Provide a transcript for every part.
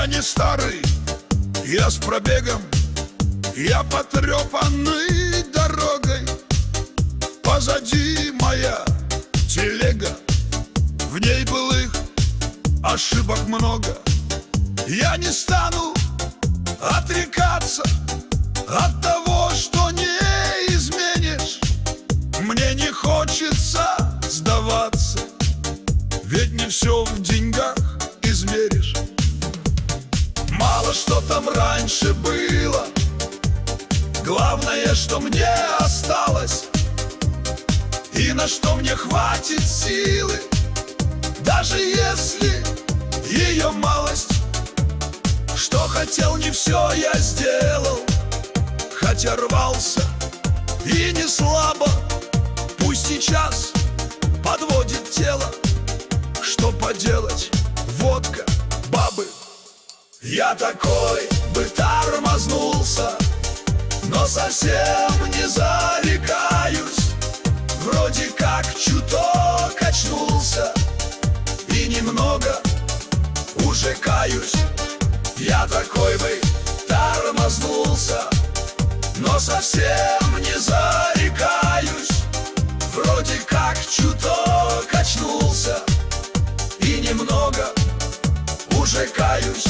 Я не старый, я с пробегом, я потрепанный дорогой. Позади моя телега, в ней былых ошибок много. Я не стану отрекаться от того, что не изменишь. Мне не хочется сдаваться, ведь не все в деньгах измеришь. Мало что там раньше было, главное, что мне осталось, и на что мне хватит силы, даже если ее малость. Что хотел, не все я сделал, хотя рвался и не слабо. Пусть сейчас подводит тело, что поделать, водка, бабы. Я такой бы тормознулся, но совсем не зарекаюсь. Вроде как чуток очнулся и немного уже каюсь. Я такой бы тормознулся, но совсем не зарекаюсь. Вроде как чуток очнулся и немного уже каюсь.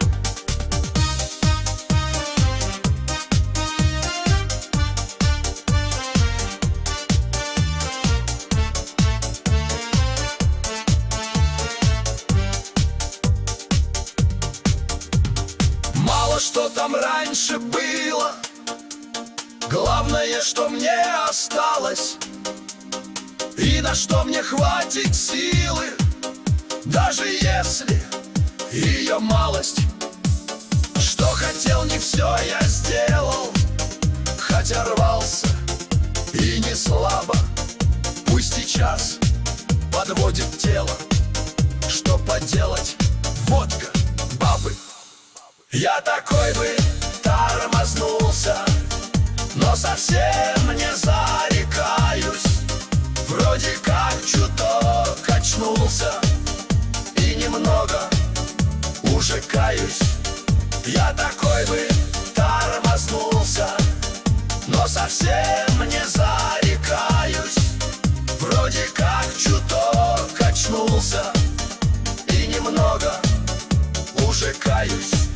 Мало что там раньше было, главное, что мне осталось, и на что мне хватит силы, даже если ее малость. Что хотел, не все я сделал, хотя рвался и не слабо. Пусть сейчас подводит тело, что поделать, водка, бабы. Я такой бы тормознулся, но совсем не зарекаюсь. Вроде как чуток очнулся и немного уже каюсь. Я такой бы тормознулся, но совсем не зарекаюсь. Вроде как чуток очнулся и немного уже каюсь.